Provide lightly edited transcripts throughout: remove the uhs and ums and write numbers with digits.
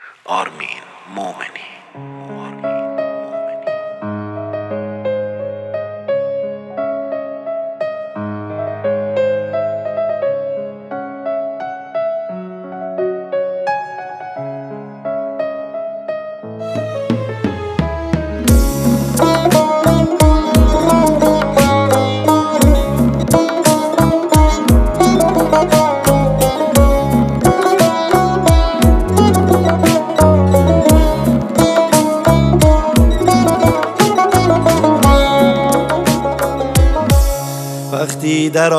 آرمین مومنی. وقتی در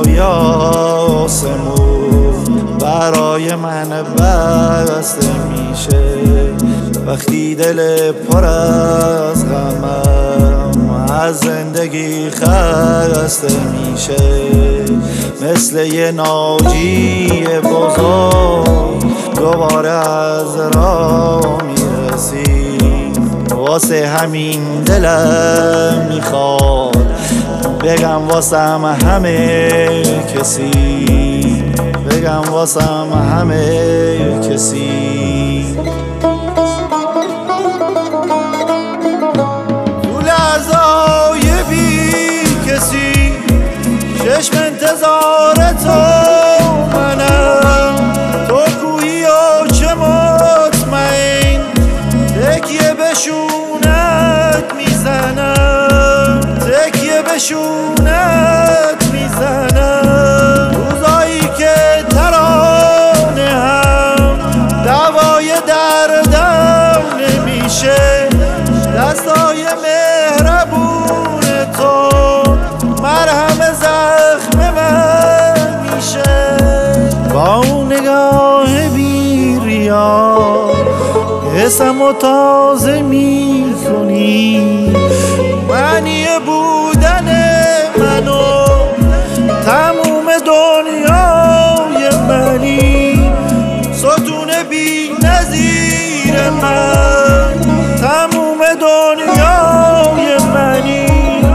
آسمون برای من بسته میشه، وقتی دل پر از غمم از زندگی خسته میشه، مثل یه ناجی بزرگ دوباره از راه میرسی. واسه همین دلم میخواد بگم واسم همه کسی، بگم واسم همه کسی. تو لحظای بی کسی چشم انتظار تو منم، تو گویی و چه مطمئن تکیه به شونت میزنم، تکیه به شونت میزنم. روزایی که ترانه هم دوای دردم نمیشه، دستای مهربون تو مرهم زخم من میشه. با اون نگاه بی ریا حسمو تازه میکنی، معنی بودن منو تموم دنیای منی، ستون بی نظیر من تموم دنیای منی.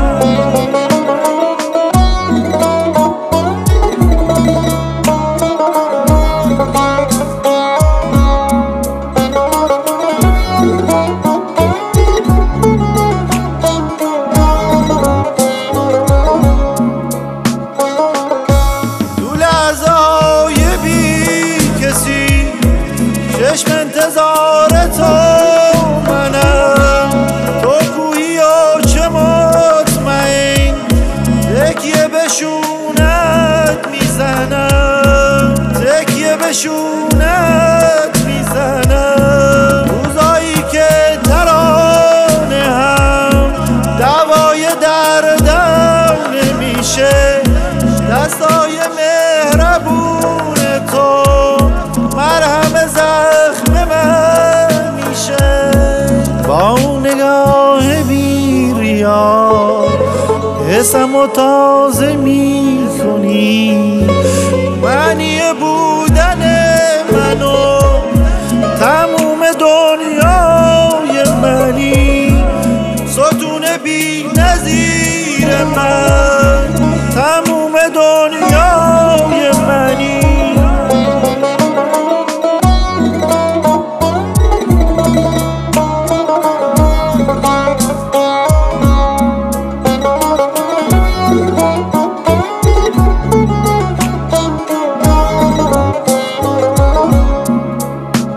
چشم انتظار تو منم، تو گویی و چه مطمئن تکیه به شونت میزنم، تکیه به شونت میزنم. روزایی که ترانه هم دوای دردم نمیشه، دستای مهربون تو مرهم زخم من میشه. با اون نگاه بی ریا حسمو تازه میکنی، معنی بودن منو تموم دنیای منی، ستون بی نظیر من تموم دنیای منی.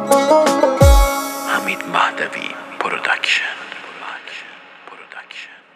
حمید مهدوی پروداکشن.